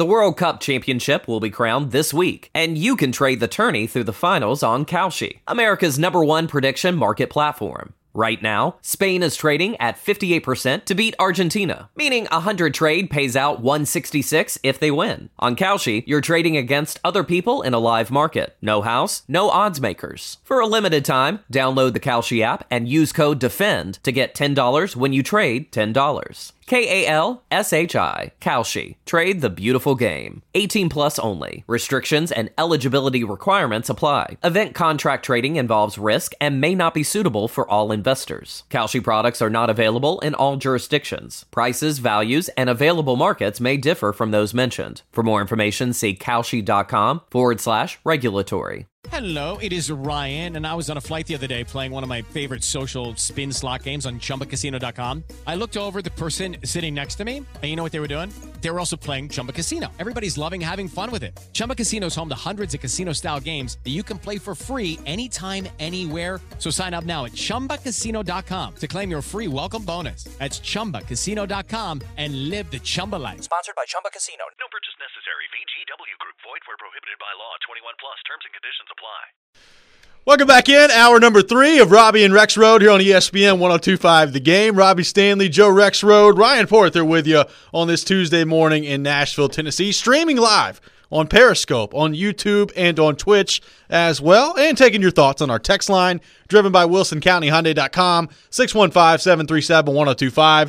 The World Cup Championship will be crowned this week, and you can trade the tourney through the finals on Kalshi, America's #1 prediction market platform. Right now, Spain is trading at 58% to beat Argentina, meaning 100 trade pays out 166 if they win. On Kalshi, you're trading against other people in a live market. No house, no odds makers. For a limited time, download the Kalshi app and use code DEFEND to get $10 when you trade $10. Kalshi. Kalshi. Trade the beautiful game. 18 plus only. Restrictions and eligibility requirements apply. Event contract trading involves risk and may not be suitable for all investors. Kalshi products are not available in all jurisdictions. Prices, values, and available markets may differ from those mentioned. For more information, see kalshi.com/regulatory. Hello, it is Ryan, and I was on a flight the other day playing one of my favorite social spin slot games on ChumbaCasino.com. I looked over at the person sitting next to me, and you know what they were doing? They were also playing Chumba Casino. Everybody's loving having fun with it. Chumba Casino is home to hundreds of casino-style games that you can play for free anytime, anywhere. So sign up now at ChumbaCasino.com to claim your free welcome bonus. That's ChumbaCasino.com and live the Chumba life. Sponsored by Chumba Casino. No purchase necessary. VGW Group. Void where prohibited by law. 21 plus. Terms and conditions apply. Welcome back in. Hour number 3 of Robbie and Rexrode here on ESPN 102.5 The Game. Robbie Stanley, Joe Rexrode, Ryan Porter with you on this Tuesday morning in Nashville, Tennessee. Streaming live on Periscope, on YouTube, and on Twitch as well. And taking your thoughts on our text line, driven by WilsonCountyHyundai.com, 615-737-1025,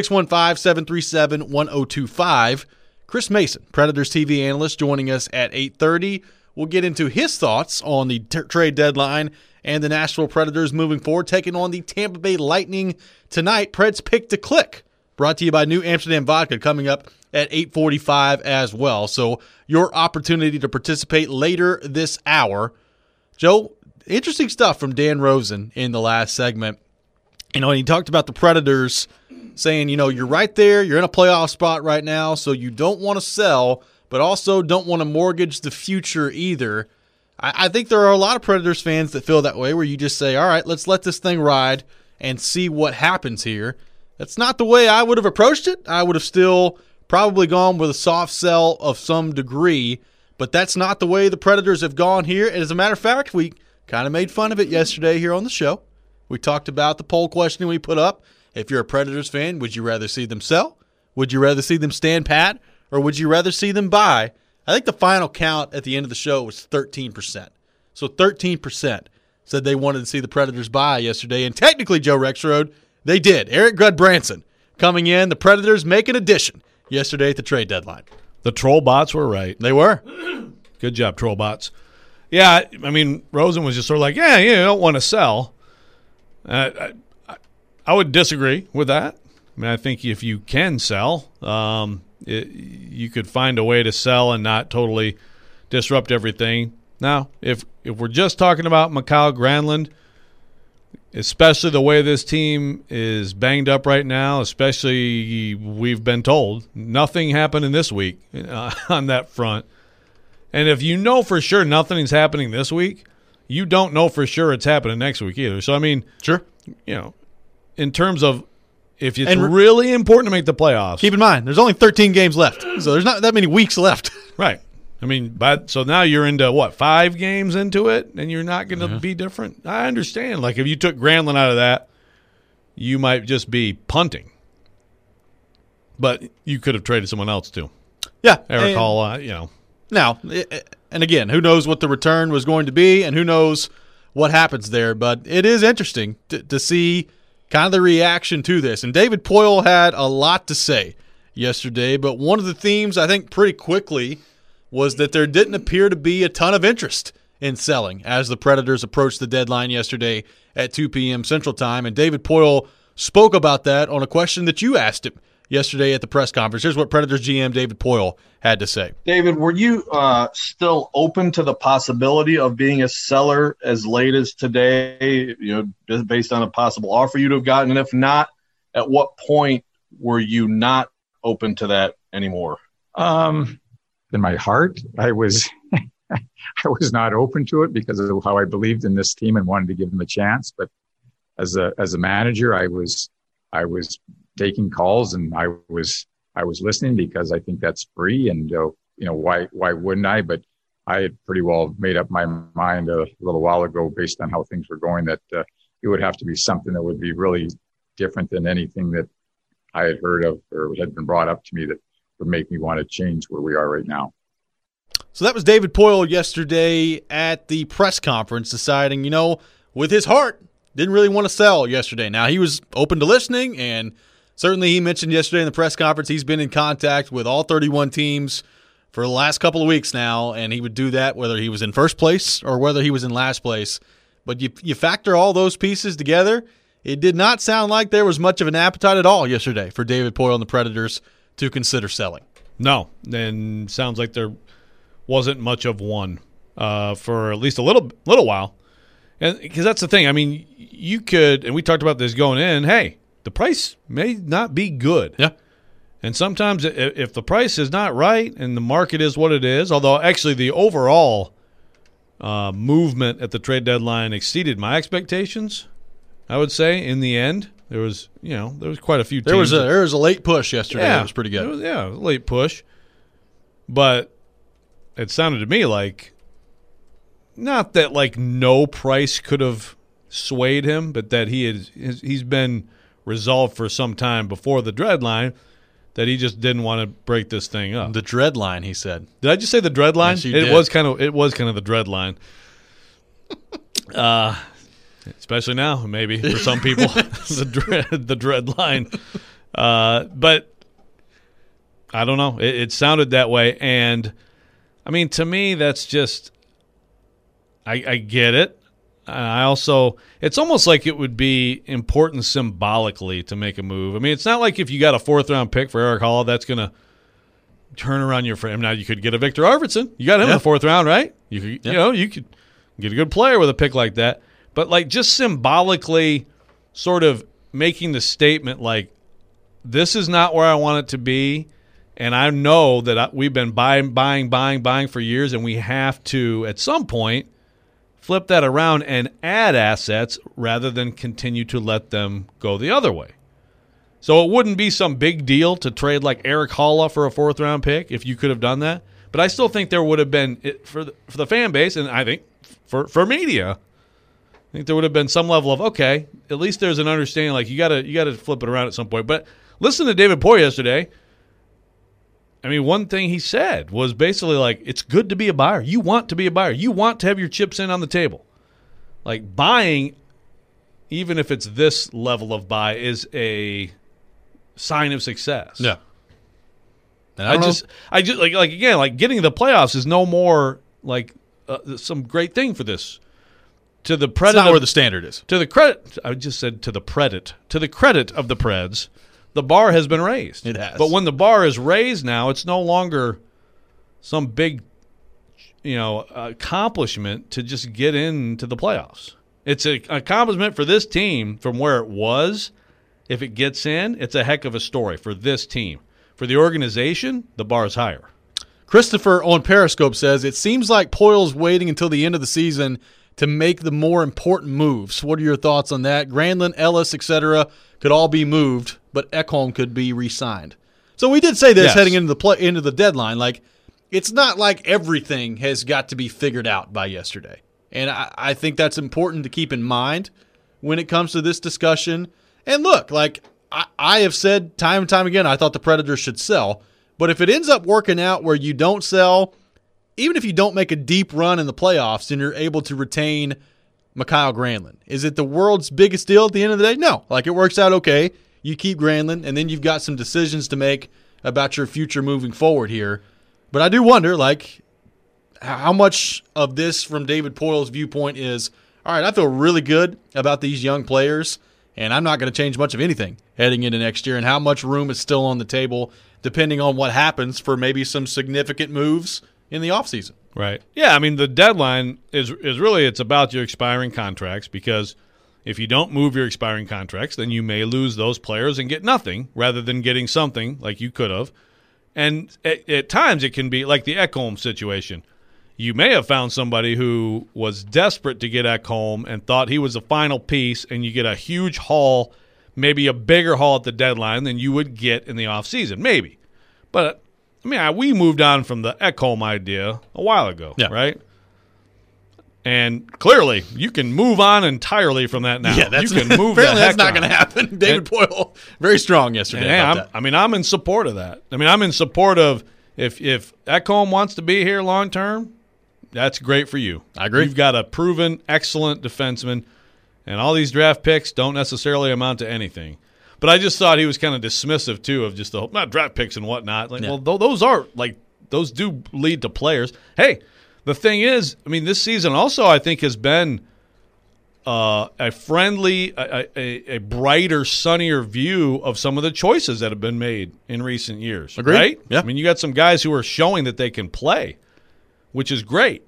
615-737-1025. Chris Mason, Predators TV analyst, joining us at 8:30. We'll get into his thoughts on the trade deadline and the Nashville Predators moving forward, taking on the Tampa Bay Lightning tonight. Preds Pick to Click, brought to you by New Amsterdam Vodka, coming up at 8:45 as well. So your opportunity to participate later this hour. Joe, interesting stuff from Dan Rosen in the last segment. He talked about the Predators saying, you're right there, you're in a playoff spot right now, so you don't want to sell, but also don't want to mortgage the future either. I think there are a lot of Predators fans that feel that way, where you just say, all right, let's let this thing ride and see what happens here. That's not the way I would have approached it. I would have still probably gone with a soft sell of some degree, but that's not the way the Predators have gone here. And as a matter of fact, we kind of made fun of it yesterday here on the show. We talked about the poll question we put up. If you're a Predators fan, would you rather see them sell? Would you rather see them stand pat? Or would you rather see them buy? I think the final count at the end of the show was 13%. So 13% said they wanted to see the Predators buy yesterday. And technically, Joe Rexrode, they did. Eric Gudbranson coming in. The Predators make an addition yesterday at the trade deadline. The troll bots were right. They were. Good job, troll bots. Yeah, Rosen was just sort of like, you don't want to sell. I would disagree with that. I think if you can sell, you could find a way to sell and not totally disrupt everything. Now, if we're just talking about Mikael Granlund, especially the way this team is banged up right now, especially we've been told nothing happened in this week on that front. And if you know for sure nothing's happening this week, you don't know for sure it's happening next week either. So, sure, in terms of if it's really important to make the playoffs. Keep in mind, there's only 13 games left, so there's not that many weeks left. Right. So now you're into, 5 games into it, and you're not going to be different? I understand. Like, if you took Granlund out of that, you might just be punting. But you could have traded someone else, too. Yeah. Eric Hall, Now, and again, who knows what the return was going to be, and who knows what happens there. But it is interesting to see kind of the reaction to this. And David Poile had a lot to say yesterday, but one of the themes, I think, pretty quickly was that there didn't appear to be a ton of interest in selling as the Predators approached the deadline yesterday at 2 p.m. Central Time. And David Poile spoke about that on a question that you asked him yesterday at the press conference. Here's what Predators GM David Poile had to say. David, were you still open to the possibility of being a seller as late as today, just based on a possible offer you'd have gotten? And if not, at what point were you not open to that anymore? In my heart, I was I was not open to it because of how I believed in this team and wanted to give them a chance. But as a manager, I was taking calls and I was listening because I think that's free. And why wouldn't I? But I had pretty well made up my mind a little while ago, based on how things were going, that it would have to be something that would be really different than anything that I had heard of or had been brought up to me that would make me want to change where we are right now. So that was David Poile yesterday at the press conference, deciding, with his heart, didn't really want to sell yesterday. Now, he was open to listening, and certainly he mentioned yesterday in the press conference he's been in contact with all 31 teams for the last couple of weeks now, and he would do that whether he was in first place or whether he was in last place. But you factor all those pieces together, it did not sound like there was much of an appetite at all yesterday for David Poile and the Predators to consider selling. No, and sounds like there wasn't much of one for at least a little while. And because that's the thing. I mean, you could, and we talked about this going in, hey, the price may not be good. Yeah. And sometimes if the price is not right and the market is what it is, although actually the overall movement at the trade deadline exceeded my expectations, I would say, in the end. There was quite a few teams. There was a late push yesterday. Yeah, that was pretty good. It was a late push. But it sounded to me like, not that like no price could have swayed him, but that he's been resolved for some time before the deadline that he just didn't want to break this thing up. The dread line, he said. Did I just say the dread line? Yes, you it did. was kind of the dread line. Especially now, maybe for some people, the dread line. But I don't know. It sounded that way, and I mean, to me, that's just. I get it. I also, it's almost like it would be important symbolically to make a move. I mean, it's not like if you got a 4th-round pick for Erik Haula, that's going to turn around your frame. Now, you could get a Victor Arvidsson. You got him in the 4th round, right? You could get a good player with a pick like that. But, like, just symbolically sort of making the statement, like, this is not where I want it to be, and I know that we've been buying for years, and we have to, at some point, flip that around and add assets rather than continue to let them go the other way. So it wouldn't be some big deal to trade like Erik Haula for a 4th-round pick if you could have done that. But I still think there would have been, for the fan base, and I think for media, I think there would have been some level of, okay, at least there's an understanding, like you got to flip it around at some point. But listen to David Poile yesterday. I mean, one thing he said was basically like, it's good to be a buyer. You want to be a buyer. You want to have your chips in on the table. Like, buying, even if it's this level of buy, is a sign of success. Yeah. And I just like again, like getting to the playoffs is no more like some great thing for this. To the credit, it's not where the standard is. To the credit, I just said to the credit. To the credit of the Preds, the bar has been raised. It has. But when the bar is raised now, it's no longer some big, accomplishment to just get into the playoffs. It's an accomplishment for this team from where it was. If it gets in, it's a heck of a story for this team. For the organization, the bar is higher. Christopher on Periscope says, it seems like Poile's waiting until the end of the season to make the more important moves. What are your thoughts on that? Granlund, Ellis, etc. could all be moved, but Ekholm could be re-signed. So we did say this heading into the deadline. Like, it's not like everything has got to be figured out by yesterday. And I think that's important to keep in mind when it comes to this discussion. And look, like I have said time and time again, I thought the Predators should sell. But if it ends up working out where you don't sell, even if you don't make a deep run in the playoffs and you're able to retain Mikael Granlund, is it the world's biggest deal at the end of the day? No. Like, it works out okay. You keep Granlund, and then you've got some decisions to make about your future moving forward here. But I do wonder, like, how much of this from David Poile's viewpoint is, all right, I feel really good about these young players, and I'm not going to change much of anything heading into next year, and how much room is still on the table depending on what happens for maybe some significant moves in the offseason. Right. Yeah, I mean, the deadline is really, it's about your expiring contracts, because if you don't move your expiring contracts, then you may lose those players and get nothing rather than getting something like you could have. And at times it can be like the Ekholm situation. You may have found somebody who was desperate to get Ekholm and thought he was the final piece, and you get a huge haul, maybe a bigger haul at the deadline than you would get in the offseason, maybe. But we moved on from the Ekholm idea a while ago, right? And clearly, you can move on entirely from that now. Yeah, you can move apparently the that's not going to happen. David Poile, very strong yesterday about that. I'm in support of that. I'm in support of if Ekholm wants to be here long term, that's great for you. I agree. You've got a proven, excellent defenseman, and all these draft picks don't necessarily amount to anything. But I just thought he was kind of dismissive, too, of just the whole, not draft picks and whatnot. Well, those do lead to players. Hey, the thing is, this season also I think has been a friendly, a brighter, sunnier view of some of the choices that have been made in recent years. Agreed. Right? Yeah. You got some guys who are showing that they can play, which is great.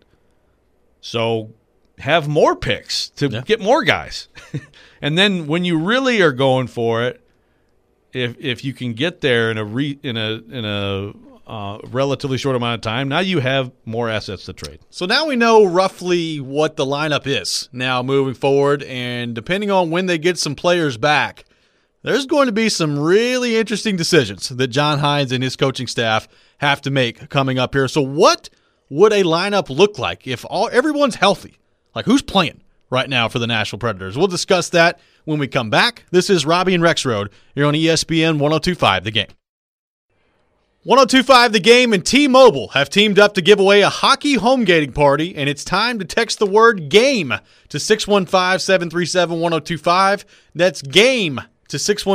So have more picks to get more guys. And then when you really are going for it, if you can get there in a relatively short amount of time, now you have more assets to trade. So now we know roughly what the lineup is now moving forward, and depending on when they get some players back, there's going to be some really interesting decisions that John Hynes and his coaching staff have to make coming up here. So what would a lineup look like if everyone's healthy? Like, who's playing right now for the Nashville Predators? We'll discuss that when we come back. This is Robbie and Rexroad here on ESPN 102.5 The Game. 102.5 The Game and T-Mobile have teamed up to give away a hockey home gating party, and it's time to text the word GAME to 615-737-1025. That's GAME to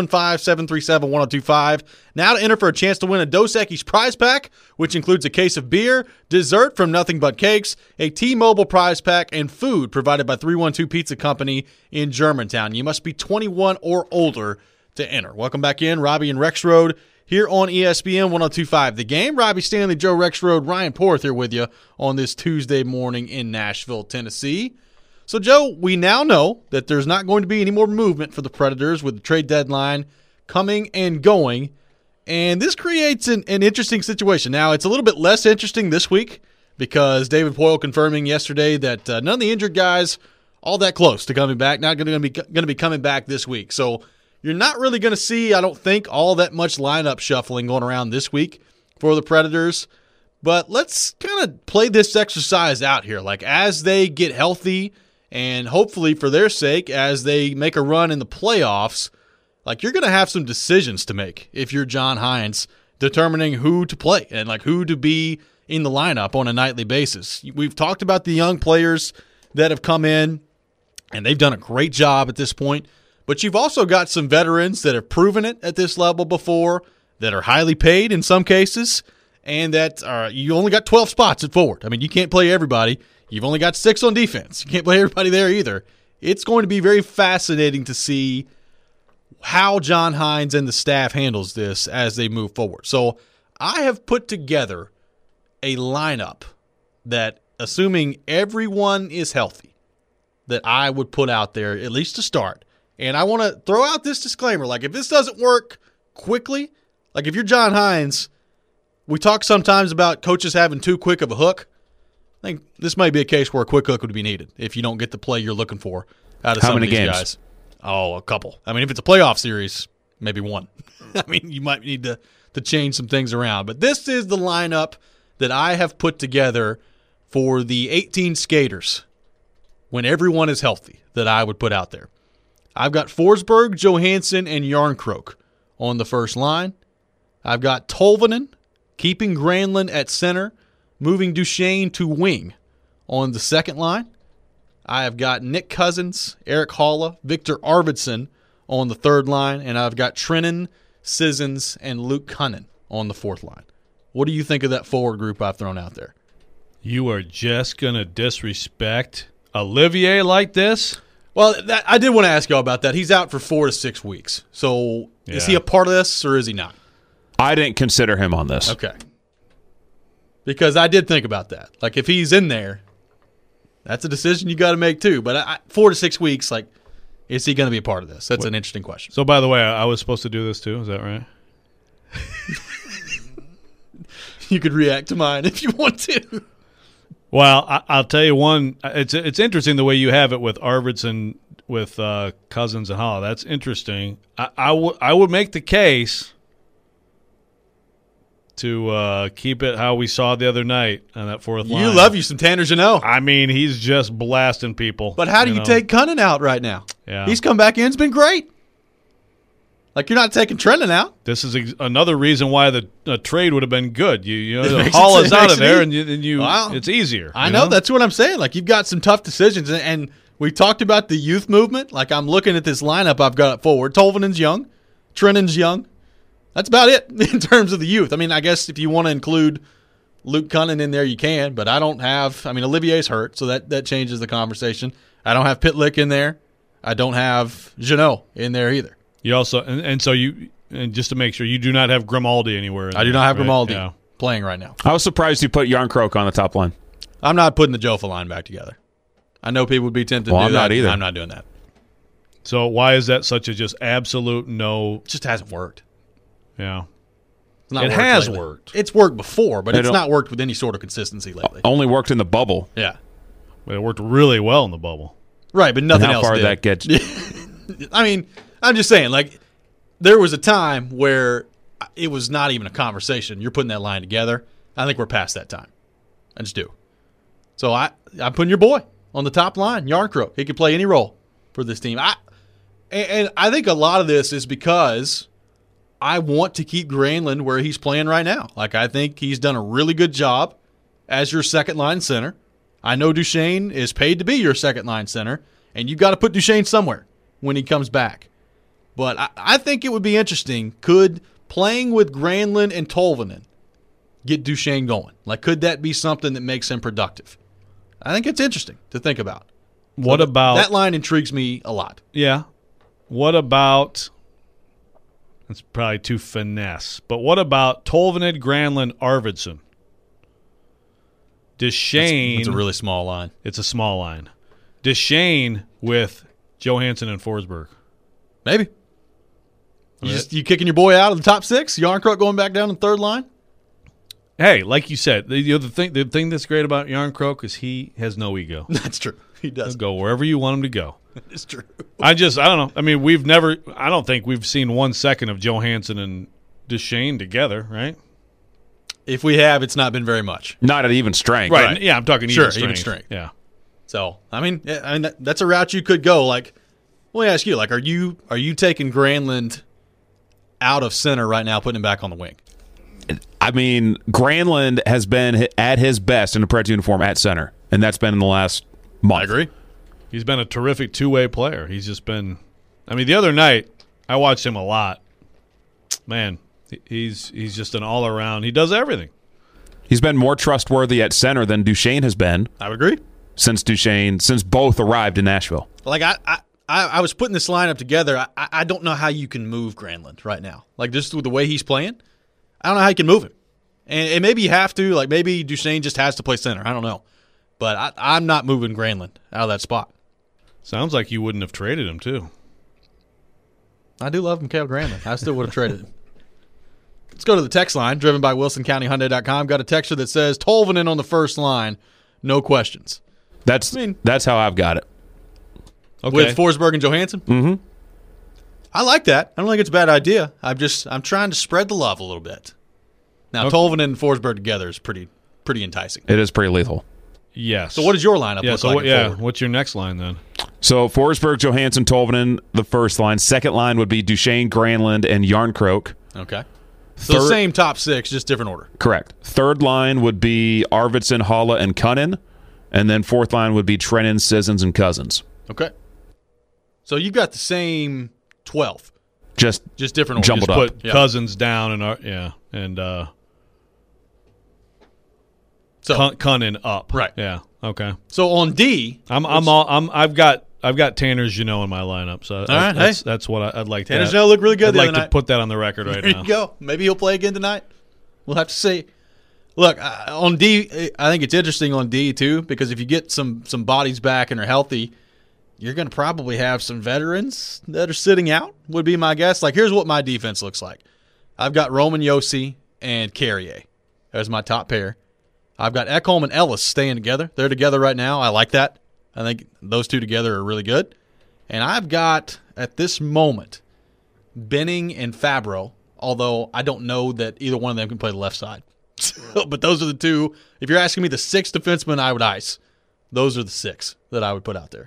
615-737-1025. Now to enter for a chance to win a Dos Equis prize pack, which includes a case of beer, dessert from Nothing But Cakes, a T-Mobile prize pack, and food provided by 312 Pizza Company in Germantown. You must be 21 or older to enter. Welcome back in, Robbie and Rexroad here on ESPN 102.5 The Game. Robbie Stanley, Joe Rexroad, Ryan Porth here with you on this Tuesday morning in Nashville, Tennessee. So, Joe, we now know that there's not going to be any more movement for the Predators with the trade deadline coming and going, and this creates an interesting situation. Now, it's a little bit less interesting this week because David Poile confirming yesterday that none of the injured guys all that close to coming back, not going to be coming back this week. So you're not really going to see, I don't think, all that much lineup shuffling going around this week for the Predators. But let's kind of play this exercise out here. Like, as they get healthy and hopefully for their sake, as they make a run in the playoffs, like, you're going to have some decisions to make if you're John Hynes, determining who to play and, like, who to be in the lineup on a nightly basis. We've talked about the young players that have come in, and they've done a great job at this point. But you've also got some veterans that have proven it at this level before, that are highly paid in some cases, and that you only got 12 spots at forward. I mean, you can't play everybody. You've only got 6 on defense. You can't play everybody there either. It's going to be very fascinating to see how John Hynes and the staff handles this as they move forward. So I have put together a lineup that, assuming everyone is healthy, that I would put out there, at least to start. And I want to throw out this disclaimer. Like, if this doesn't work quickly, like if you're John Hynes, we talk sometimes about coaches having too quick of a hook. I think this might be a case where a quick hook would be needed if you don't get the play you're looking for out of some of these guys. Oh, a couple. I mean, if it's a playoff series, maybe one. I mean, you might need to change some things around. But this is the lineup that I have put together for the 18 skaters when everyone is healthy that I would put out there. I've got Forsberg, Johansson, and Järnkrok on the first line. I've got Tolvanen, keeping Granlund at center, moving Duchesne to wing on the second line. I have got Nick Cousins, Erik Haula, Victor Arvidsson on the third line, and I've got Trenin, Sissons, and Luke Kunin on the fourth line. What do you think of that forward group I've thrown out there? You are just going to disrespect Olivier like this? Well, I did want to ask y'all about that. He's out for 4 to 6 weeks. So Is he a part of this or is he not? I didn't consider him on this. Okay. Because I did think about that. Like, if he's in there, that's a decision you got to make too. But 4 to 6 weeks, like, is he going to be a part of this? That's an interesting question. So, by the way, I was supposed to do this too. Is that right? You could react to mine if you want to. Well, I'll tell you one. It's interesting the way you have it with Arvidsson, with Cousins and Haula. That's interesting. I would make the case to keep it how we saw the other night on that fourth line. You love you some Tanner Jeannot. I mean, he's just blasting people. But how do you take Cunnin out right now? Yeah. He's come back in. It's been great. Like, you're not taking Trenton out. This is another reason why the trade would have been good. You makes haul it- us it out makes of there, it and Wow. it's easier. I you know. That's what I'm saying. Like, you've got some tough decisions. And we talked about the youth movement. Like, I'm looking at this lineup I've got up forward. Tolvanen's young. Trennan's young. That's about it in terms of the youth. I mean, I guess if you want to include Luke Cunnin in there, you can. But I don't have – I mean, Olivier's hurt, so that changes the conversation. I don't have Pitlick in there. I don't have Jeannot in there either. You also and just to make sure, you do not have Grimaldi anywhere. I do not have Grimaldi Yeah. playing right now. I was surprised you put Yarncroke on the top line. I'm not putting the Jofa line back together. I know people would be tempted Well, to I'm do that. not either. I'm not doing that. So why is that such a just absolute no? It just hasn't worked. Yeah. It's not It worked has lately. worked. It's worked before, but It it's don't- not worked with any sort of consistency lately. Only worked in the bubble. Yeah. But it worked really well in the bubble. Right, but nothing And how else far did. that gets. I mean, I'm just saying, like, there was a time where it was not even a conversation. You're putting that line together. I think we're past that time. I just do. So I'm putting your boy on the top line, Yarncroke. He could play any role for this team. And I think a lot of this is because I want to keep Granlund where he's playing right now. Like, I think he's done a really good job as your second-line center. I know Duchesne is paid to be your second-line center, and you've got to put Duchesne somewhere when he comes back. But I think it would be interesting. Could playing with Granlund and Tolvanen get Duchesne going? Like, could that be something that makes him productive? I think it's interesting to think about. What about That line intrigues me a lot. Yeah. What about? It's probably too finesse. But what about Tolvanen, Granlund, Arvidsson? Duchesne. It's a really small line. It's a small line. Duchesne with Johansson and Forsberg. Maybe. You kicking your boy out of the top six? Yarncroke going back down in third line? Hey, like you said, the thing that's great about Yarncroke is he has no ego. That's true. He He'll does. go wherever you want him to go. It's true. I don't know. I mean, I don't think we've seen 1 second of Johansson and Duchesne together, right? If we have, it's not been very much. Not at even strength. Right. Yeah, I'm talking Sure, even strength. even strength. Yeah. So, I mean, that's a route you could go. Like, let me ask you, like, are you taking Granlund out of center right now, putting him back on the wing? I mean, Granlund has been at his best in a Preds uniform at center, and that's been in the last month. I agree. He's been a terrific two-way player. He's just been – I mean, the other night, I watched him a lot. Man, he's just an all-around – he does everything. He's been more trustworthy at center than Duchesne has been I would agree. since both arrived in Nashville. Like, I was putting this lineup together. I don't know how you can move Granlund right now. Like, just with the way he's playing, I don't know how you can move him. And maybe you have to. Like, maybe Duchesne just has to play center. I don't know. But I'm not moving Granlund out of that spot. Sounds like you wouldn't have traded him, too. I do love Mikael Granlund. I still would have traded him. Let's go to the text line, driven by WilsonCountyHyundai.com. Got a texter that says, Tolvanen on the first line, no questions. That's how I've got it. Okay. With Forsberg and Johansson? Mm-hmm. I like that. I don't think it's a bad idea. I'm trying to spread the love a little bit. Now, Okay. Tolvanen and Forsberg together is pretty enticing. It is pretty lethal. Yes. So what does your lineup look like? Forward? What's your next line then? So Forsberg, Johansson, Tolvanen, the first line. Second line would be Duchesne, Granlund, and Yarncroke. Okay. So same top six, just different order. Correct. Third line would be Arvidsson, Haula, and Cunnin. And then fourth line would be Trennan, Sissons, and Cousins. Okay. So you've got the same 12, Just different order. jumbled Just up. put Cousins down and Cunnin up. Right. Yeah. Okay. So on D, I've got Tanner Jeannot in my lineup, so right, that's what I'd like. Tanner Jeannot looked really good I'd the like other to night. put that on the record right There now. you go. Maybe he'll play again tonight. We'll have to see. Look, on D, I think it's interesting on D, too, because if you get some bodies back and are healthy, you're going to probably have some veterans that are sitting out, would be my guess. Like, here's what my defense looks like. I've got Roman Josi and Carrier as my top pair. I've got Ekholm and Ellis staying together. They're together right now. I like that. I think those two together are really good. And I've got, at this moment, Benning and Fabro although I don't know that either one of them can play the left side. But those are the two. If you're asking me the 6 defensemen I would ice, those are the 6 that I would put out there.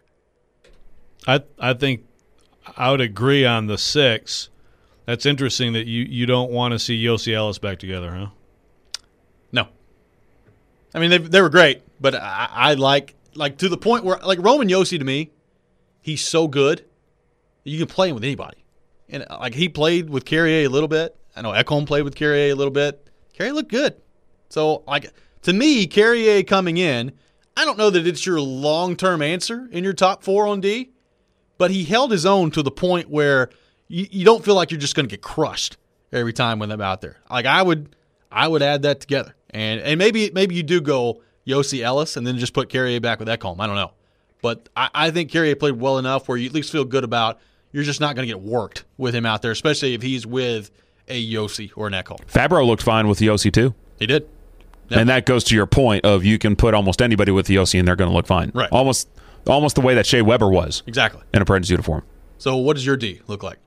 I think I would agree on the 6. That's interesting that you don't want to see Yossi Ellis back together, huh? No. I mean, they were great, but I like to the point where, like, Roman Josi to me, he's so good, you can play him with anybody. And, like, he played with Carrier a little bit. I know Ekholm played with Carrier a little bit. Carrier looked good. So, like, to me, Carrier coming in, I don't know that it's your long-term answer in your top 4 on D, but he held his own to the point where you don't feel like you're just going to get crushed every time when they're out there. Like, I would add that together. And maybe you do go Yossi Ellis and then just put Carrier back with Ekholm. I don't know. But I think Carrier played well enough where you at least feel good about you're just not going to get worked with him out there, especially if he's with a Yossi or an Ekholm. Fabro looked fine with Yossi too. He did. Yep. And that goes to your point of you can put almost anybody with Yossi and they're going to look fine. Right. Almost the way that Shea Weber was. Exactly. In a Predators uniform. So what does your D look like?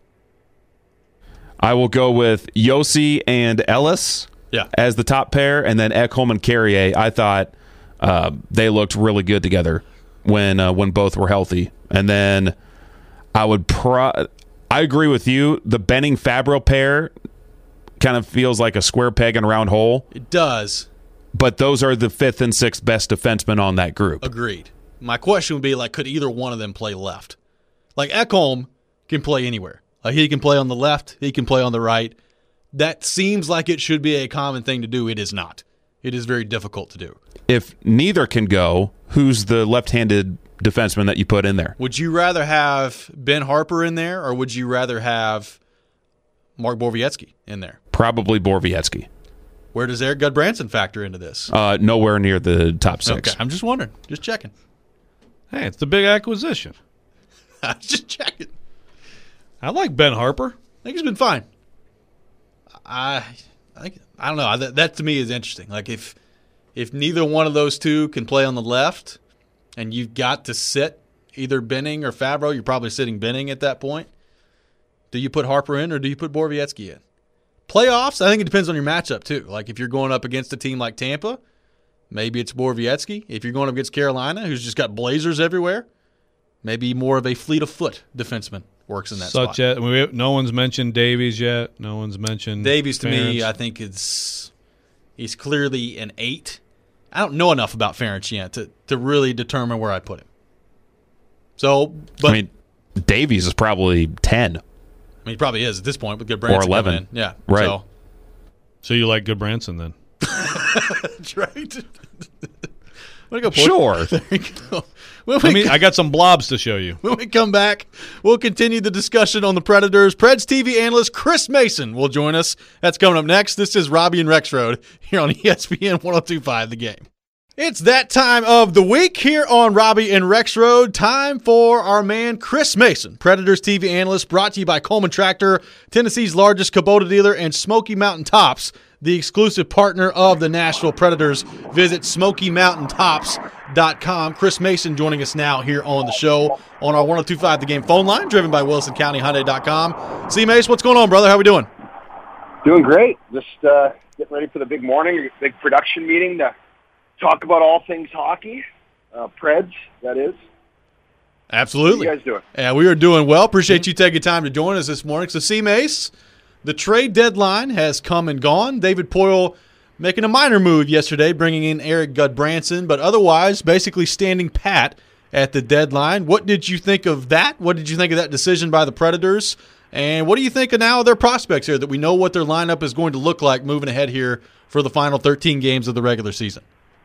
I will go with Yossi and Ellis as the top pair, and then Ekholm and Carrier. I thought they looked really good together when both were healthy. And then I would I agree with you. The Benning-Fabro pair kind of feels like a square peg in a round hole. It does. But those are the 5th and 6th best defensemen on that group. Agreed. My question would be, like, could either one of them play left? Like, Ekholm can play anywhere. Like, he can play on the left. He can play on the right. That seems like it should be a common thing to do. It is not. It is very difficult to do. If neither can go, who's the left-handed defenseman that you put in there? Would you rather have Ben Harper in there, or would you rather have Mark Borowiecki in there? Probably Borowiecki. Where does Eric Gudbranson factor into this? Nowhere near the top 6. Okay, I'm just wondering. Just checking. Hey, it's the big acquisition. I'm just checking. I like Ben Harper. I think he's been fine. I don't know. That to me is interesting. Like, if neither one of those two can play on the left, and you've got to sit either Benning or Fabro, you're probably sitting Benning at that point. Do you put Harper in, or do you put Borowiecki in? Playoffs, I think it depends on your matchup too. Like, if you're going up against a team like Tampa, maybe it's Borowiecki. If you're going up against Carolina, who's just got Blazers everywhere, maybe more of a fleet of foot defenseman works in that spot. Such as no one's mentioned Davies yet. No one's mentioned Davies. To Ferentz. me, I think he's clearly an 8. I don't know enough about Ferentz yet to really determine where I'd put him. So, but I mean, Davies is probably 10. I mean, he probably is at this point with Gudbranson or 11. coming in. Yeah, right. So you like Gudbranson then? That's right. Go, sure. There you go. I got some blobs to show you. When we come back, we'll continue the discussion on the Predators. Preds TV analyst Chris Mason will join us. That's coming up next. This is Robbie and Rexroad here on ESPN 102.5 The Game. It's that time of the week here on Robbie and Rexroad. Time for our man Chris Mason, Predators TV analyst, brought to you by Coleman Tractor, Tennessee's largest Kubota dealer, and Smoky Mountain Tops, the exclusive partner of the Nashville Predators. Visit SmokyMountainTops.com. Chris Mason joining us now here on the show on our 102.5 The Game phone line, driven by WilsonCountyHyundai.com. See, Mace, what's going on, brother? How we doing? Doing great. Just getting ready for the big morning, big production meeting to talk about all things hockey. Preds, that is. Absolutely. How are you guys doing? Yeah, we are doing well. Appreciate you taking time to join us this morning. So, see, Mace, the trade deadline has come and gone. David Poile making a minor move yesterday, bringing in Eric Gudbranson, but otherwise basically standing pat at the deadline. What did you think of that? What did you think of that decision by the Predators? And what do you think of now of their prospects here, that we know what their lineup is going to look like moving ahead here for the final 13 games of the regular season?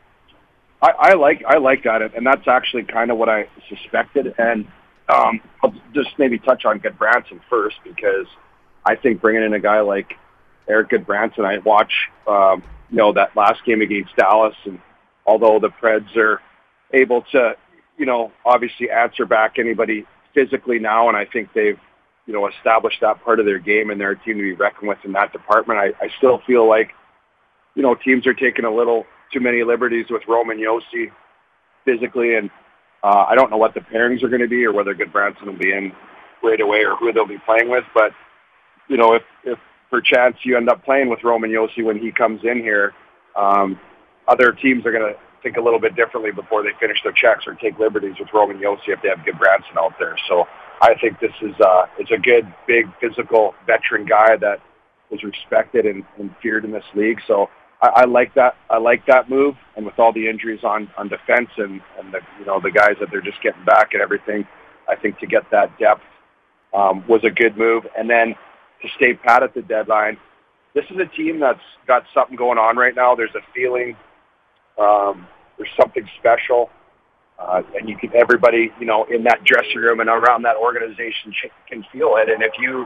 I like that, and that's actually kind of what I suspected. And I'll just maybe touch on Gudbranson first, because I think bringing in a guy like Eric Gudbranson, I watch that last game against Dallas, and although the Preds are able to obviously answer back anybody physically now, and I think they've established that part of their game, and they're a team to be reckoned with in that department. I still feel like teams are taking a little too many liberties with Roman Josi physically, and I don't know what the pairings are going to be, or whether Gudbranson will be in right away, or who they'll be playing with. But if perchance you end up playing with Roman Josi when he comes in here, other teams are going to think a little bit differently before they finish their checks or take liberties with Roman Josi if they have Gudbranson out there. So I think this is it's a good, big, physical veteran guy that is respected and feared in this league. So I like that. I like that move. And with all the injuries on defense and the guys that they're just getting back and everything, I think to get that depth was a good move. And then to stay pat at the deadline, this is a team that's got something going on right now. There's a feeling. There's something special. And you can, everybody, in that dressing room and around that organization can feel it. And if you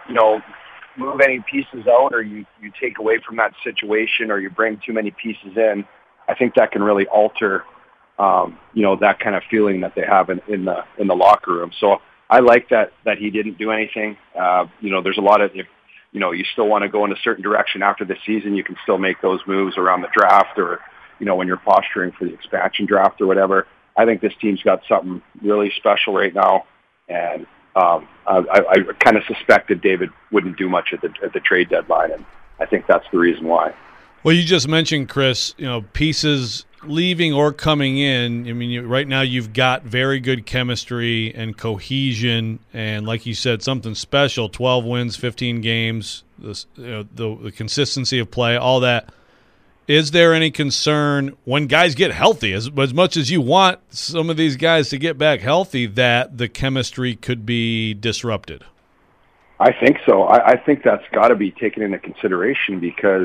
move any pieces out or you take away from that situation or you bring too many pieces in, I think that can really alter, that kind of feeling that they have in the locker room. So I like that he didn't do anything. There's a lot of, if you still want to go in a certain direction after the season, you can still make those moves around the draft or, when you're posturing for the expansion draft or whatever. I think this team's got something really special right now, and I kind of suspected David wouldn't do much at the trade deadline, and I think that's the reason why. Well, you just mentioned, Chris, pieces leaving or coming in. I mean, right now you've got very good chemistry and cohesion, and like you said, something special. 12 wins, 15 games, the consistency of play, all that. Is there any concern when guys get healthy, as much as you want some of these guys to get back healthy, that the chemistry could be disrupted? I think so. I think that's got to be taken into consideration because,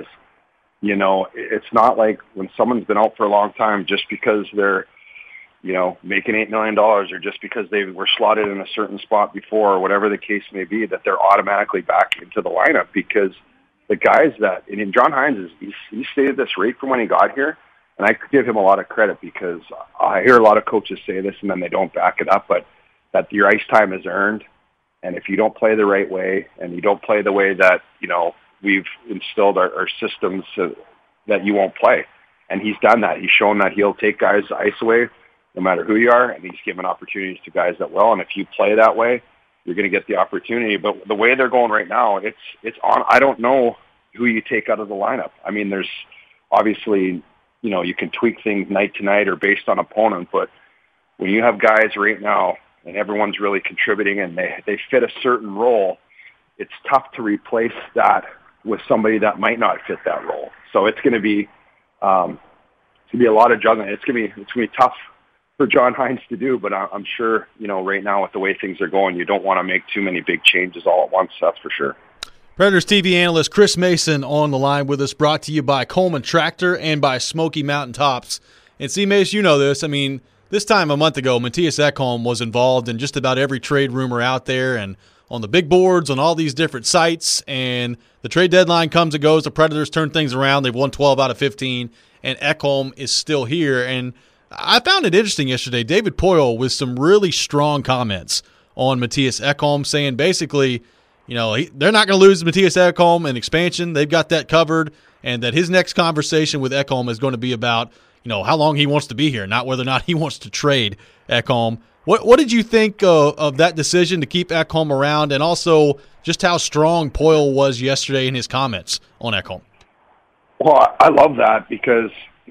it's not like when someone's been out for a long time just because they're, making $8 million or just because they were slotted in a certain spot before or whatever the case may be, that they're automatically back into the lineup because the guys and John Hines, he stated this right from when he got here, and I give him a lot of credit because I hear a lot of coaches say this and then they don't back it up, but that your ice time is earned, and if you don't play the right way and you don't play the way that, we've instilled our systems that you won't play. And he's done that. He's shown that he'll take guys' ice away no matter who you are, and he's given opportunities to guys that will, and if you play that way, you're going to get the opportunity. But the way they're going right now, it's on. I don't know who you take out of the lineup. I mean, there's obviously, you can tweak things night to night or based on opponent, but when you have guys right now and everyone's really contributing and they fit a certain role, it's tough to replace that with somebody that might not fit that role. So it's going to be a lot of juggling. It's going to be tough for John Hines to do, but I'm sure, right now with the way things are going, you don't want to make too many big changes all at once, that's for sure. Predators TV analyst Chris Mason on the line with us, brought to you by Coleman Tractor and by Smoky Mountain Tops. And see, Mace, you know this. I mean, this time a month ago, Matthias Ekholm was involved in just about every trade rumor out there and on the big boards, on all these different sites, and the trade deadline comes and goes. The Predators turn things around. They've won 12 out of 15, and Ekholm is still here. And I found it interesting yesterday, David Poile with some really strong comments on Matthias Ekholm, saying basically, they're not going to lose Matthias Ekholm in expansion. They've got that covered, and that his next conversation with Ekholm is going to be about, how long he wants to be here, not whether or not he wants to trade Ekholm. What did you think of that decision to keep Ekholm around, and also just how strong Poile was yesterday in his comments on Ekholm? Well, I love that because,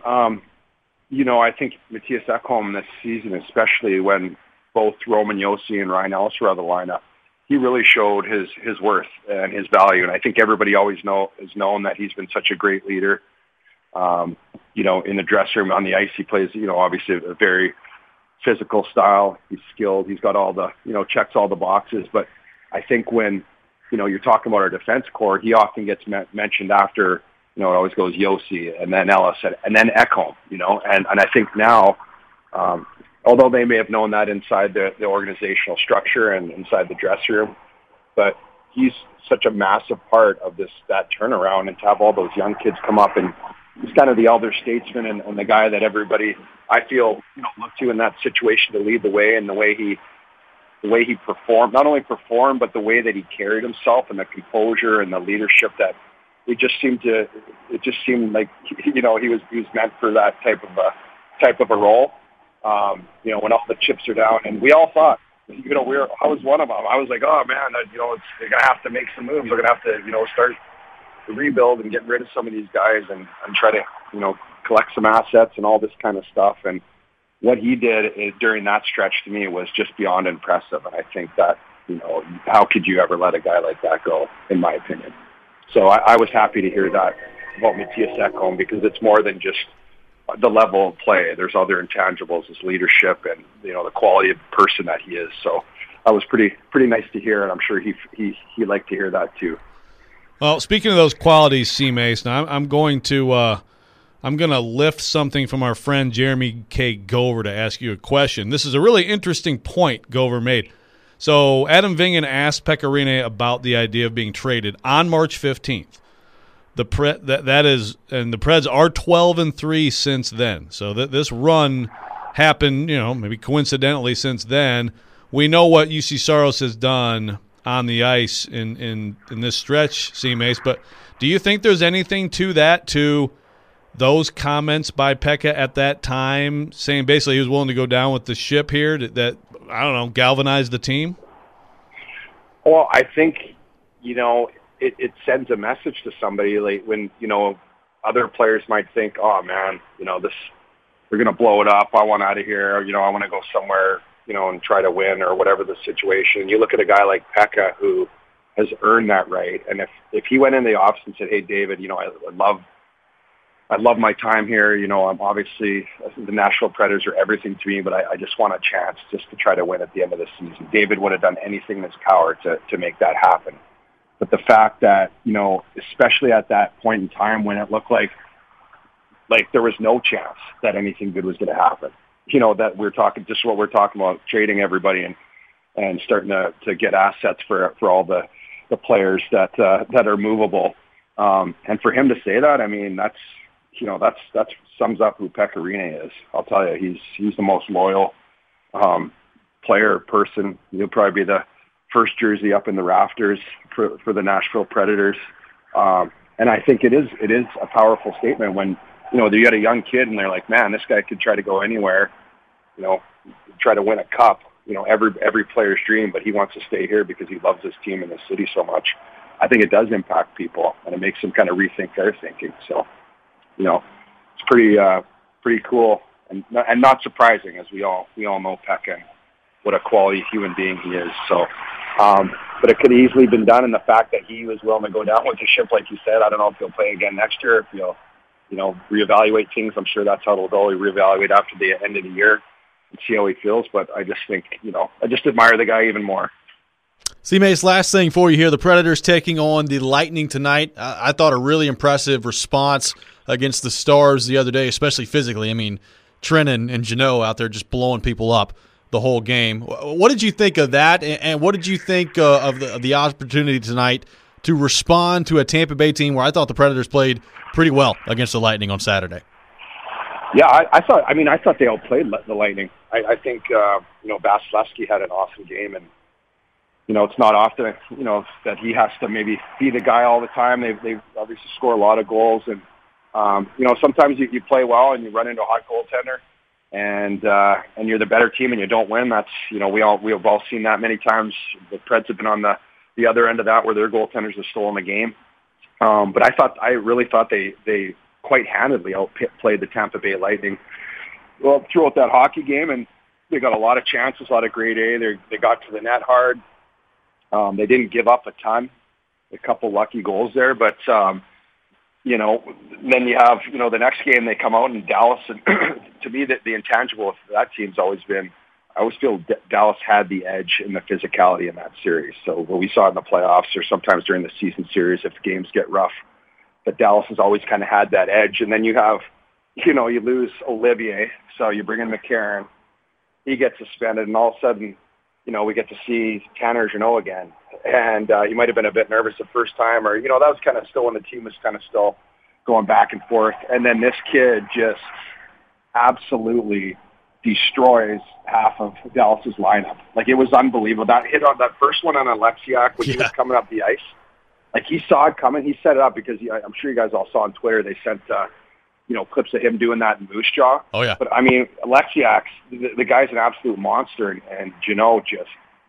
I think Matthias Ekholm this season, especially when both Roman Josi and Ryan Ellis were out of the lineup, he really showed his worth and his value. And I think everybody always has known that he's been such a great leader. In the dressing room, on the ice, he plays, obviously a very physical style. He's skilled. He's got all the, checks all the boxes. But I think when, you're talking about our defense core, he often gets mentioned after, it always goes Josi and then Ellis and then Ekholm, and I think now, although they may have known that inside the organizational structure and inside the dressing room, but he's such a massive part of that turnaround, and to have all those young kids come up, and he's kind of the elder statesman and the guy that everybody, I feel, look to in that situation to lead the way, and the way he performed, not only performed, but the way that he carried himself and the composure and the leadership that it just seemed like, he was meant for that type of a role. When all the chips are down, and we all thought, I was one of them. I was like, oh man, they're going to have to make some moves. They're going to have to, start rebuild and get rid of some of these guys and try to, collect some assets and all this kind of stuff. And what he did during that stretch to me was just beyond impressive. And I think that, how could you ever let a guy like that go, in my opinion? So I was happy to hear that about Matthias Ekholm, because it's more than just the level of play. There's other intangibles, his leadership and, the quality of person that he is. So that was pretty nice to hear, and I'm sure he liked to hear that too. Well, speaking of those qualities, C. Mason, I'm going to lift something from our friend Jeremy K. Gover to ask you a question. This is a really interesting point Gover made. So Adam Vingan asked Pekka Rinne about the idea of being traded on March 15th. The Preds are 12-3 since then. So this run happened, maybe coincidentally since then. We know what UC Saros has done on the ice in this stretch, C. Mace, but do you think there's anything to that, to those comments by Pekka at that time, saying basically he was willing to go down with the ship here, that I don't know, galvanize the team? Well, I think, it sends a message to somebody, like when, other players might think, oh man, we're going to blow it up. I want out of here. I want to go somewhere, and try to win or whatever the situation. You look at a guy like Pekka who has earned that right. And if he went in the office and said, hey, David, I love my time here. I'm obviously, the Nashville Predators are everything to me, but I just want a chance just to try to win at the end of the season. David would have done anything in his power to make that happen. But the fact that, especially at that point in time when it looked like there was no chance that anything good was going to happen, that we're talking, just what we're talking about, trading everybody and starting to get assets for all the players that are movable. And for him to say that, I mean, that's sums up who Pekka Rinne is. I'll tell you, he's the most loyal person. He'll probably be the first jersey up in the rafters for the Nashville Predators. And I think it is a powerful statement when, you got a young kid and they're like, man, this guy could try to go anywhere, try to win a cup, every player's dream, but he wants to stay here because he loves his team and his city so much. I think it does impact people, and it makes them kind of rethink their thinking. So, it's pretty cool and not surprising, as we all know Pekka and what a quality human being he is. So, but it could have easily been done, and the fact that he was willing to go down with the ship, like you said, I don't know if he'll play again next year, if he'll, reevaluate things. I'm sure that's how it'll go. He'll reevaluate after the end of the year and see how he feels. But I just think, I just admire the guy even more. C-Mace, last thing for you here. The Predators taking on the Lightning tonight. I thought a really impressive response against the Stars the other day, especially physically. I mean, Trent and Jeannot out there just blowing people up the whole game. What did you think of that, and what did you think of the opportunity tonight to respond to a Tampa Bay team where I thought the Predators played pretty well against the Lightning on Saturday? Yeah, I thought they outplayed the Lightning. I think, Vasilevsky had an awesome game, and it's not often, that he has to maybe be the guy all the time. They obviously score a lot of goals, and sometimes you play well and you run into a hot goaltender, and you're the better team and you don't win. That's we have all seen that many times. The Preds have been on the other end of that, where their goaltenders have stolen the game. But I really thought they quite handedly outplayed the Tampa Bay Lightning throughout that hockey game, and they got a lot of chances, a lot of grade A. They got to the net hard. They didn't give up a ton, a couple lucky goals there, but then you have, the next game they come out in Dallas, and to me, the intangible of that team's always been, I always feel Dallas had the edge in the physicality in that series. So what we saw in the playoffs, or sometimes during the season series, if games get rough, but Dallas has always kind of had that edge. And then you have, you lose Olivier, so you bring in McCarron, he gets suspended, and all of a sudden, we get to see Tanner Jeannot again. And he might have been a bit nervous the first time, or, that was kind of still when the team was kind of still going back and forth. And then this kid just absolutely destroys half of Dallas's lineup. Like, it was unbelievable. That hit on that first one on Alexiak when he was coming up the ice. Like, he saw it coming. He set it up because I'm sure you guys all saw on Twitter, they sent, clips of him doing that in Moose Jaw. Oh, yeah. But, I mean, Alexiak, the guy's an absolute monster, and Jeannot just,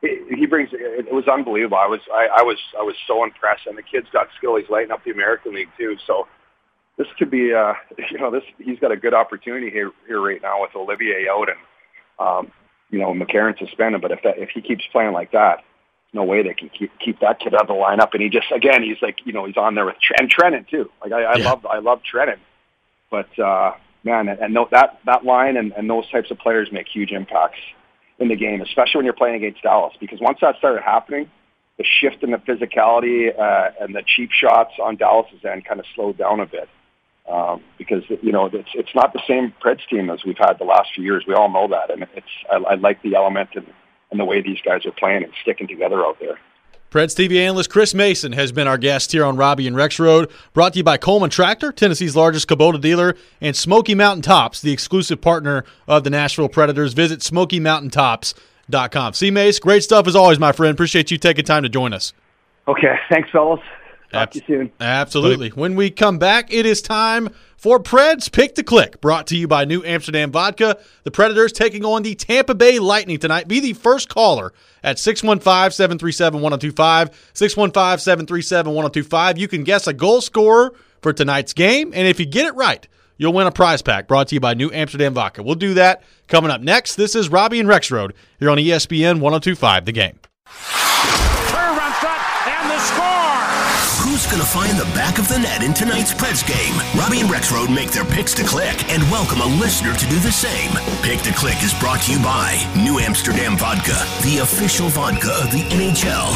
he brings. It was unbelievable. I was so impressed, and the kid's got skill. He's lighting up the American League too. So this could be, he's got a good opportunity here right now with Olivier out and McCarron suspended. But if he keeps playing like that, no way they can keep that kid out of the lineup. And he's like, he's on there with Trennan too. Like I love Trennan, but man, and that line and those types of players make huge impacts in the game, especially when you're playing against Dallas. Because once that started happening, the shift in the physicality and the cheap shots on Dallas's end kind of slowed down a bit. Because it's not the same Preds team as we've had the last few years. We all know that, and I like the element and the way these guys are playing and sticking together out there. Preds TV analyst Chris Mason has been our guest here on Robbie and Rex Road, brought to you by Coleman Tractor, Tennessee's largest Kubota dealer, and Smoky Mountain Tops, the exclusive partner of the Nashville Predators. Visit SmokyMountainTops.com. C-Mace, great stuff as always, my friend. Appreciate you taking time to join us. Okay, thanks, fellas. Talk to you soon. Absolutely. When we come back, it is time for Preds Pick to Click, brought to you by New Amsterdam Vodka. The Predators taking on the Tampa Bay Lightning tonight. Be the first caller at 615-737-1025, 615-737-1025. You can guess a goal scorer for tonight's game, and if you get it right, you'll win a prize pack brought to you by New Amsterdam Vodka. We'll do that coming up next. This is Robbie and Rex Road here on ESPN 102.5 The Game. Curve on front, and the score! Who's going to find the back of the net in tonight's Preds game? Robbie and Rex Road make their picks to click and welcome a listener to do the same. Pick to Click is brought to you by New Amsterdam Vodka, the official vodka of the NHL.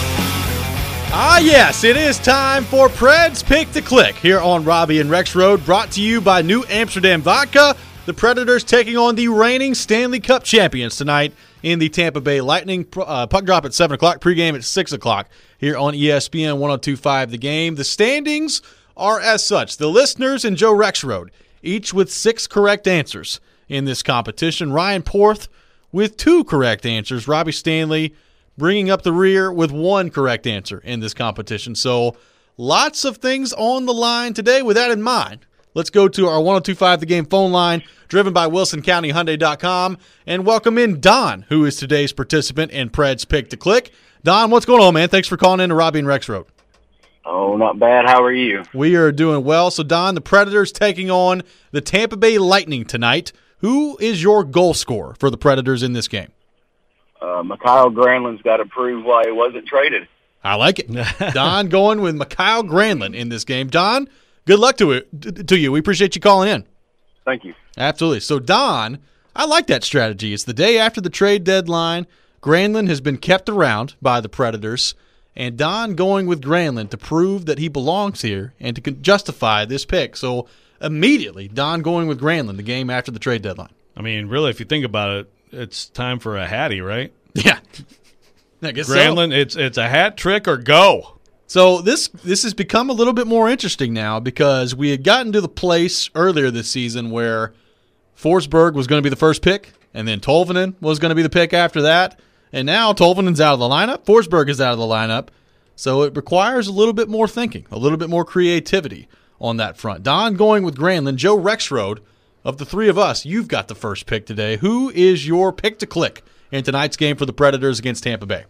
Ah, yes, it is time for Preds Pick to Click here on Robbie and Rex Road, brought to you by New Amsterdam Vodka. The Predators taking on the reigning Stanley Cup champions tonight in the Tampa Bay Lightning. Puck drop at 7 o'clock, pregame at 6 o'clock here on ESPN 102.5 The Game. The standings are as such. The listeners and Joe Rexrode, each with 6 correct answers in this competition. Ryan Porth with 2 correct answers. Robbie Stanley bringing up the rear with 1 correct answer in this competition. So lots of things on the line today. With that in mind, let's go to our 102.5 The Game phone line, driven by WilsonCountyHyundai.com, and welcome in Don, who is today's participant in Preds Pick to Click. Don, what's going on, man? Thanks for calling in to Robbie and Rex Road. Oh, not bad. How are you? We are doing well. So, Don, the Predators taking on the Tampa Bay Lightning tonight. Who is your goal scorer for the Predators in this game? Mikael Granlund's got to prove why he wasn't traded. I like it. Don going with Mikael Granlund in this game. Don, good luck to you. We appreciate you calling in. Thank you. Absolutely. So, Don, I like that strategy. It's the day after the trade deadline. Granlund has been kept around by the Predators, and Don going with Granlund to prove that he belongs here and to justify this pick. So, immediately, Don going with Granlund the game after the trade deadline. I mean, really, if you think about it, it's time for a hattie, right? Yeah. I guess Granlund, so. It's a hat trick or go. So this has become a little bit more interesting now because we had gotten to the place earlier this season where Forsberg was going to be the first pick, and then Tolvanen was going to be the pick after that. And now Tolvanen's out of the lineup. Forsberg is out of the lineup. So it requires a little bit more thinking, a little bit more creativity on that front. Don going with Granlund. Joe Rexrode, of the three of us, you've got the first pick today. Who is your pick to click in tonight's game for the Predators against Tampa Bay?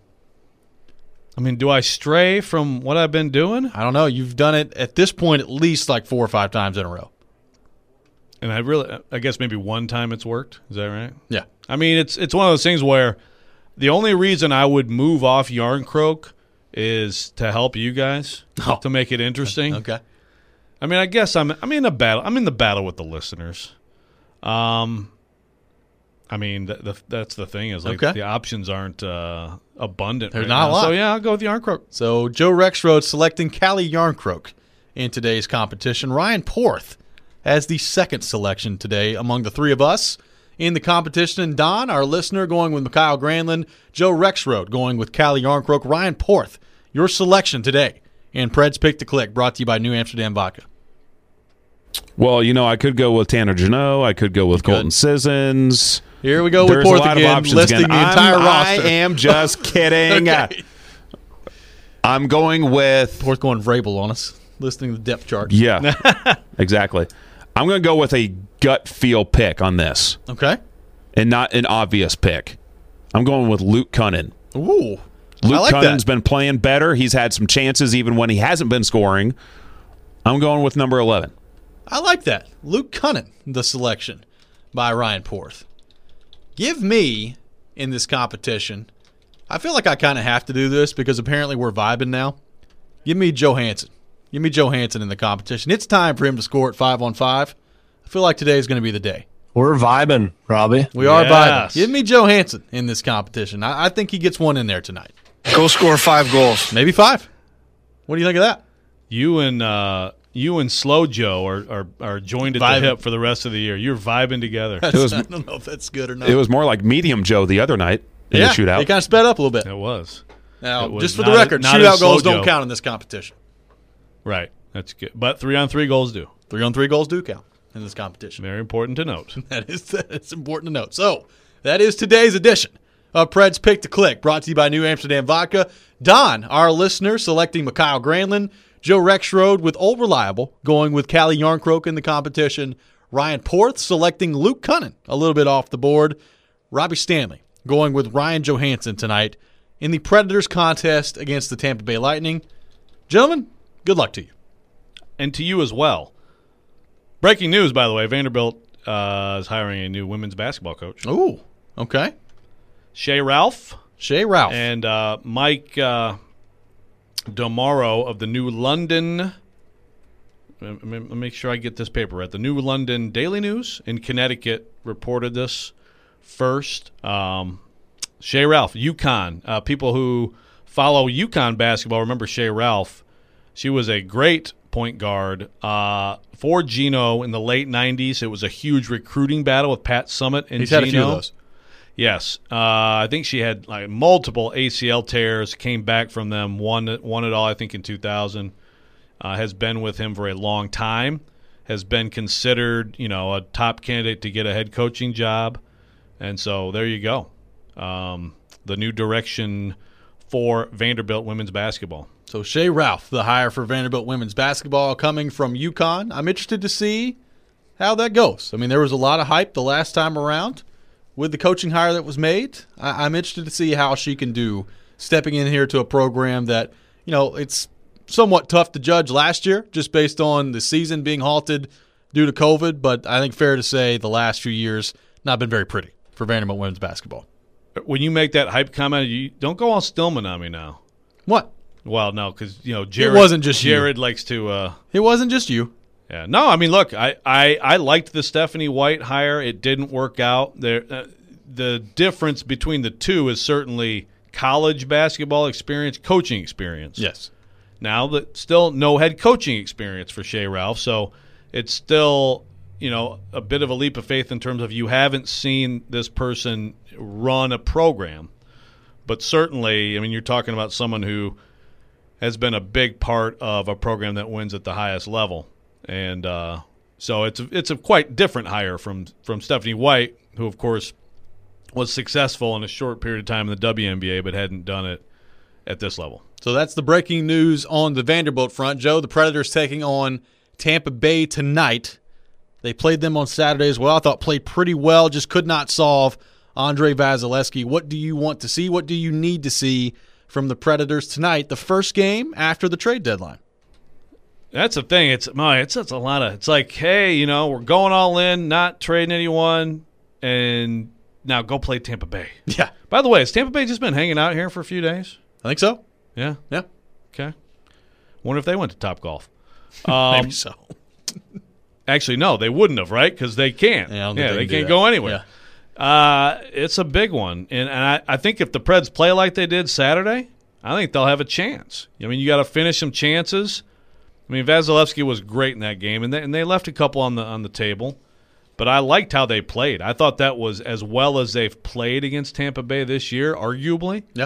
I mean, do I stray from what I've been doing? I don't know. You've done it at this point at least like 4 or 5 times in a row. And I guess maybe one time it's worked. Is that right? Yeah. I mean, it's one of those things where the only reason I would move off Yarncroke is to help you guys, to make it interesting. Okay. I mean, I guess I'm in a battle. I'm in the battle with the listeners. I mean, that's the thing is like the options aren't abundant. There's right not now. a lot. So yeah, I'll go with Yarncroke. So Joe Rexrode selecting Calle Yarncroke in today's competition. Ryan Porth has the second selection today among the three of us in the competition. And Don, our listener, going with Mikael Granlund. Joe Rexrode going with Calle Yarncroke. Ryan Porth, your selection today in Preds Pick to Click, brought to you by New Amsterdam Vodka. Well, I could go with Tanner Jeannot. I could go with Colton Sissons. Here we go with Porth again, listing the entire roster. I am just kidding. Okay. I'm going with... Porth going Vrabel on us, listing the depth chart. Yeah, exactly. I'm going to go with a gut feel pick on this. Okay. And not an obvious pick. I'm going with Luke Cunnin Ooh. Luke Cunning's been playing better. He's had some chances even when he hasn't been scoring. I'm going with number 11. I like that. Luke Cunning, the selection by Ryan Porth. Give me, in this competition, I feel like I kind of have to do this because apparently we're vibing now. Give me Joe Hansen. Give me Joe Hansen in the competition. It's time for him to score at 5-on-5. I feel like today is going to be the day. We're vibing, Robbie. We are vibing. Give me Joe Hansen in this competition. I think he gets one in there tonight. Go score 5 goals. Maybe 5. What do you think of that? You and Slow Joe are joined at the hip for the rest of the year. You're vibing together. I don't know if that's good or not. It was more like Medium Joe the other night in the shootout. They kind of sped up a little bit. It was. Now, just for the record, shootout goals don't count in this competition. Right. That's good. But 3-on-3 goals do. 3-on-3 goals do count in this competition. Very important to note. That's important to note. So, that is today's edition of Pred's Pick to Click, brought to you by New Amsterdam Vodka. Don, our listener, selecting Mikhail Granlund. Joe Rexrode with Old Reliable, going with Callie Yarncroke in the competition. Ryan Porth selecting Luke Cunning, a little bit off the board. Robbie Stanley going with Ryan Johansson tonight in the Predators contest against the Tampa Bay Lightning. Gentlemen, good luck to you. And to you as well. Breaking news, by the way, Vanderbilt is hiring a new women's basketball coach. Ooh, okay. Shea Ralph. And Mike Domaro of the New London. Let me make sure I get this paper right. The New London Daily News in Connecticut reported this first. Shea Ralph, UConn. People who follow UConn basketball remember Shea Ralph. She was a great point guard for Gino in the late 90s. It was a huge recruiting battle with Pat Summitt and He's Gino. had a few of those. Yes. I think she had like multiple ACL tears, came back from them, won it all, I think, in 2000. Has been with him for a long time, has been considered, a top candidate to get a head coaching job. And so there you go. The new direction for Vanderbilt women's basketball. So Shea Ralph, the hire for Vanderbilt women's basketball, coming from UConn. I'm interested to see how that goes. I mean, there was a lot of hype the last time around with the coaching hire that was made. I'm interested to see how she can do stepping in here to a program that, it's somewhat tough to judge last year just based on the season being halted due to COVID. But I think fair to say the last few years not been very pretty for Vanderbilt women's basketball. When you make that hype comment, you don't go all Stillman on me now. What? Well, no, because, Jared. It wasn't just Jared you. likes to. It wasn't just you. Yeah. No, I mean, look, I liked the Stephanie White hire. It didn't work out. The difference between the two is certainly college basketball experience, coaching experience. Yes. Now, still no head coaching experience for Shea Ralph, so it's still, a bit of a leap of faith in terms of you haven't seen this person run a program. But certainly, I mean, you're talking about someone who has been a big part of a program that wins at the highest level. And so it's a quite different hire from Stephanie White, who, of course, was successful in a short period of time in the WNBA but hadn't done it at this level. So that's the breaking news on the Vanderbilt front. Joe, the Predators taking on Tampa Bay tonight. They played them on Saturday as well. I thought played pretty well, just could not solve Andrei Vasilevskiy. What do you want to see? What do you need to see from the Predators tonight, the first game after the trade deadline? That's the thing. It's a lot of. It's like, hey, we're going all in, not trading anyone, and now go play Tampa Bay. Yeah. By the way, has Tampa Bay just been hanging out here for a few days? I think so. Yeah. Yeah. Okay. Wonder if they went to Topgolf. Maybe so. Actually, no, they wouldn't have, right? Because they can't. Yeah, they can't go anywhere. Yeah. It's a big one, and I think if the Preds play like they did Saturday, I think they'll have a chance. I mean, you got to finish some chances. I mean, Vasilevskiy was great in that game, and they left a couple on the table. But I liked how they played. I thought that was as well as they've played against Tampa Bay this year, arguably. Yeah.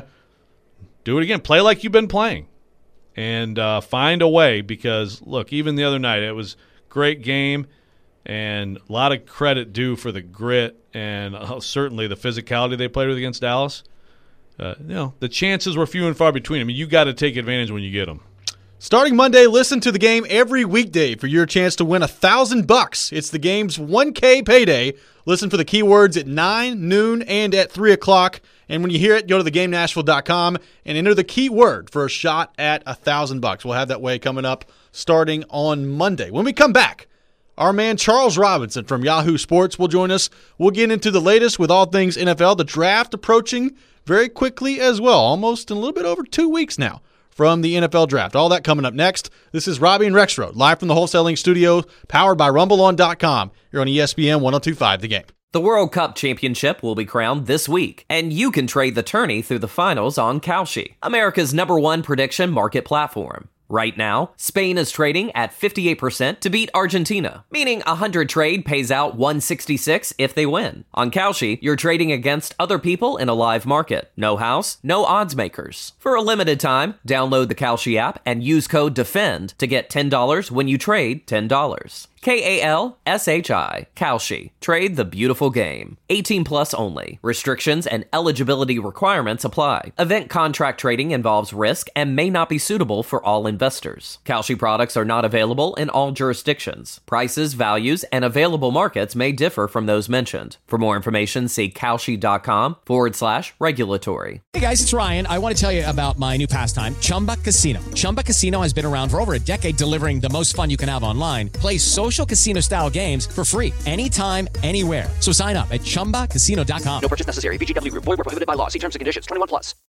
Do it again. Play like you've been playing, and find a way. Because look, even the other night, it was a great game, and a lot of credit due for the grit and certainly the physicality they played with against Dallas. The chances were few and far between. I mean, you got to take advantage when you get them. Starting Monday, listen to the game every weekday for your chance to win $1,000. It's the game's 1K payday. Listen for the keywords at 9, noon, and at 3 o'clock. And when you hear it, go to thegamenashville.com and enter the keyword for a shot at $1,000. We'll have that way coming up starting on Monday. When we come back, our man Charles Robinson from Yahoo Sports will join us. We'll get into the latest with all things NFL, the draft approaching very quickly as well, almost in a little bit over 2 weeks now from the NFL draft. All that coming up next. This is Robbie and Rexroad, live from the wholesaling studio, powered by RumbleOn.com. You're on ESPN 102.5 The Game. The World Cup Championship will be crowned this week, and you can trade the tourney through the finals on Kalshi, America's #1 prediction market platform. Right now, Spain is trading at 58% to beat Argentina, meaning 100 trade pays out 166 if they win. On Kalshi, you're trading against other people in a live market. No house, no odds makers. For a limited time, download the Kalshi app and use code DEFEND to get $10 when you trade $10. Kalshi. Kalshi. Trade the beautiful game. 18 plus only. Restrictions and eligibility requirements apply. Event contract trading involves risk and may not be suitable for all investors. Kalshi products are not available in all jurisdictions. Prices, values, and available markets may differ from those mentioned. For more information, see Kalshi.com/regulatory. Hey guys, it's Ryan. I want to tell you about my new pastime, Chumba Casino. Chumba Casino has been around for over a decade, delivering the most fun you can have online. Play social casino-style games for free anytime, anywhere. So sign up at ChumbaCasino.com. No purchase necessary. VGW Group. Void where prohibited by law. See terms and conditions. 21 plus.